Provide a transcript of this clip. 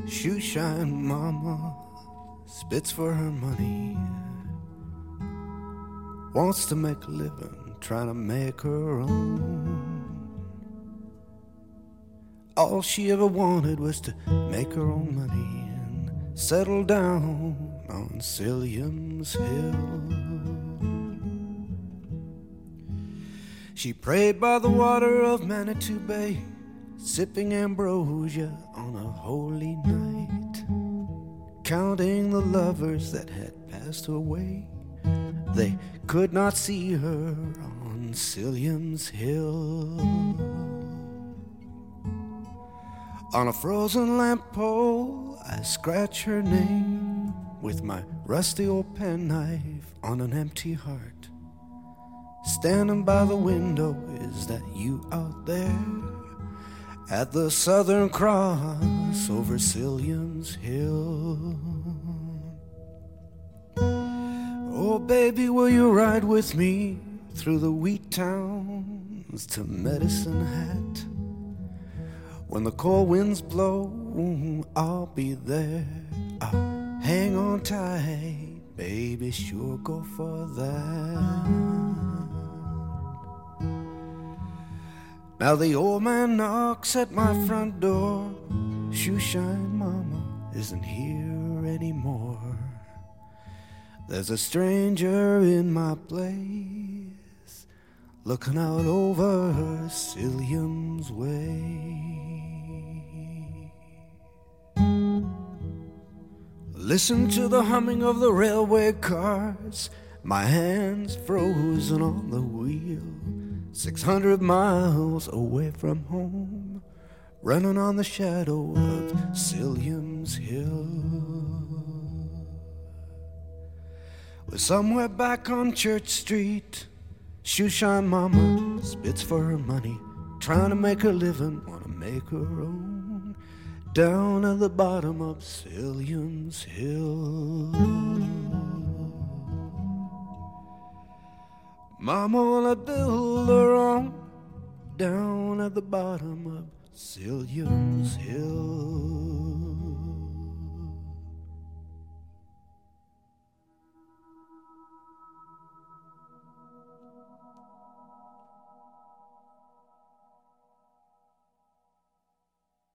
Shoeshine mama spits for her money, wants to make a living, trying to make her own. All she ever wanted was to make her own money and settle down on Silliams Hill. She prayed by the water of Manitou Bay, sipping ambrosia on a holy night, counting the lovers that had passed away. They could not see her on Silliams Hill. On a frozen lamp pole, I scratch her name with my rusty old penknife on an empty heart. Standing by the window, is that you out there? At the Southern Cross over Silliams Hill. Oh baby, will you ride with me through the wheat towns to Medicine Hat? When the cold winds blow, I'll be there. I'll hang on tight, baby, sure go for that. Now the old man knocks at my front door. Shoeshine mama isn't here anymore. There's a stranger in my place, looking out over Silliams Way. Listen to the humming of the railway cars, my hands frozen on the wheel. 600 miles away from home, running on the shadow of Silliams Hill. We're somewhere back on Church Street. Shoeshine mama spits for her money, trying to make her living, wanna make her own, down at the bottom of Silliams Hill. Mama wanna build her own, down at the bottom of Silliams Hill.